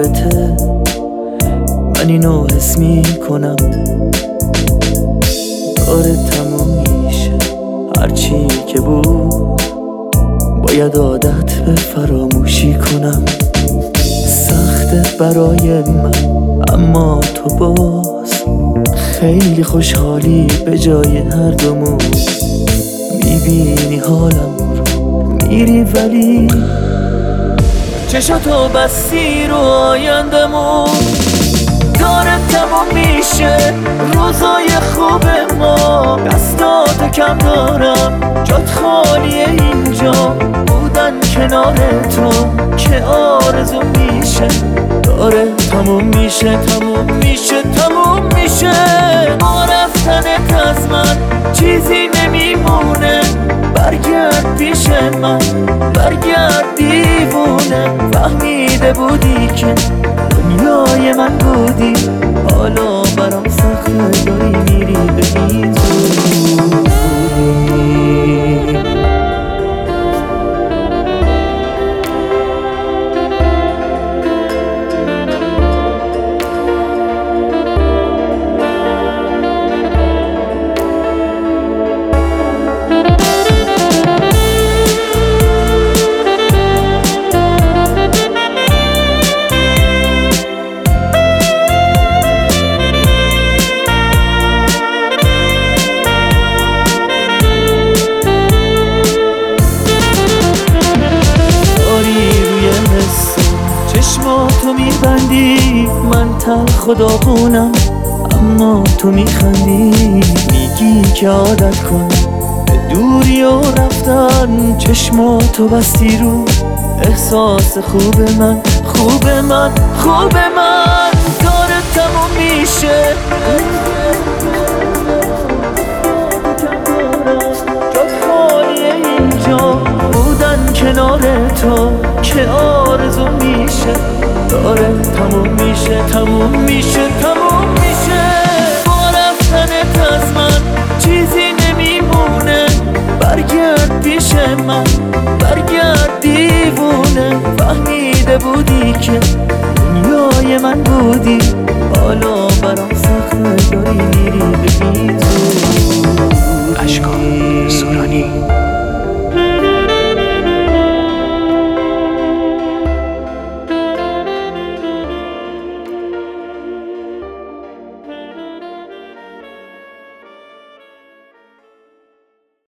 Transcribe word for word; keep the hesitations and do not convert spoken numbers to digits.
رابطه من اینو حس میکنم داره تموم میشه. هرچی که بود باید عادت به فراموشی کنم. سخته برای من اما تو باز خیلی خوشحالی به جای هر دومون. میبینی حالم رو میری ولی چشاتو بستی رو آیندمون. داره تموم میشه روزای خوب ما. دستاتو کم دارم جات خالیه اینجا. بودن کنار تو که آرزو میشه. داره تموم میشه تموم میشه تموم میشه. با رفتنت از من چیزی نمیمونه. برگرد پیش من برگرد دیوونه. فهمیده بودی که دنیای من بودی. حالا برام سخته داری میری به این زودی. چشماتو میبندی من تلخ و داغونم اما تو میخندی. میگی که عادت کن به دوری و رفتن. چشماتو بستی رو احساس خوب من خوب من خوب من. داره تموم میشه جات خالیه اینجا. بودن کنار تو که آرزو میشه. داره تموم میشه تموم میشه تموم میشه. با رفتنت از من چیزی نمیمونه. برگرد پیش من برگرد دیوونه. فهمیده بودی که دنیای من بودی. حالا برام سخته داری میری به این زود. اشکان سورانی.